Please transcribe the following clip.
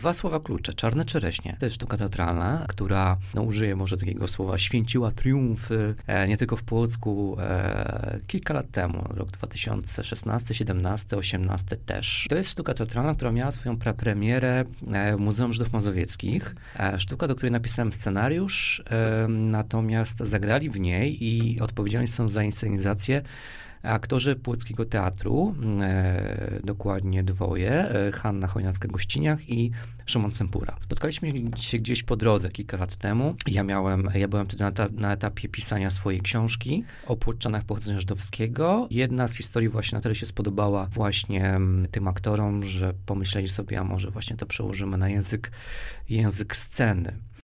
Dwa słowa klucze, Czarne czereśnie. To jest sztuka teatralna, która, użyję może takiego słowa, święciła triumfy nie tylko w Płocku kilka lat temu, rok 2016, 17, 18 też. To jest sztuka teatralna, która miała swoją premierę w Muzeum Żydów Mazowieckich. Sztuka, do której napisałem scenariusz, natomiast zagrali w niej i odpowiedzialni są za inscenizację aktorzy Płockiego Teatru, dokładnie dwoje, Hanna Chojnacka-Gościniak i Szymon Cempura. Spotkaliśmy się gdzieś po drodze kilka lat temu. Ja byłem wtedy na etapie pisania swojej książki o Płotczanach pochodzenia żydowskiego. Jedna z historii właśnie na tyle się spodobała właśnie tym aktorom, że pomyśleli sobie, a może właśnie to przełożymy na język sceny.